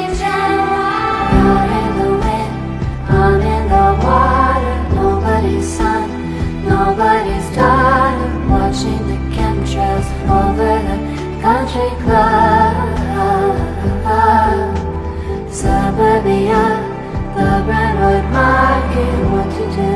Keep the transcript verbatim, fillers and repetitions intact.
Out in the wind, I'm in the water. Nobody's son, nobody's daughter. Watching the chemtrails over the country club. Suburbia, the Brentwood Market. What to do?